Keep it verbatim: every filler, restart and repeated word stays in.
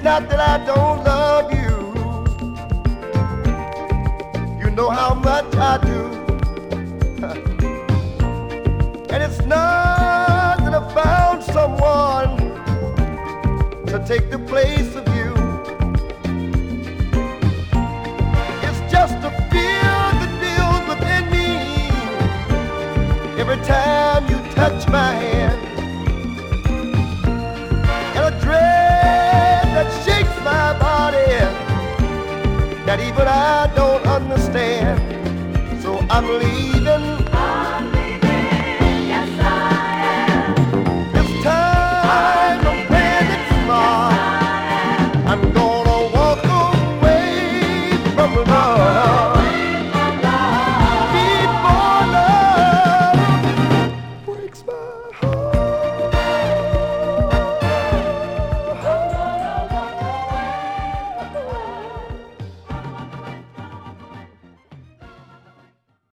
not that I don't love you. You know how much I do. And it's not that I found someone to take the place of you. It's just a fear that builds within me every time you touch my hand, and a dread that shakes my body that even I don't understand. So I'm leaving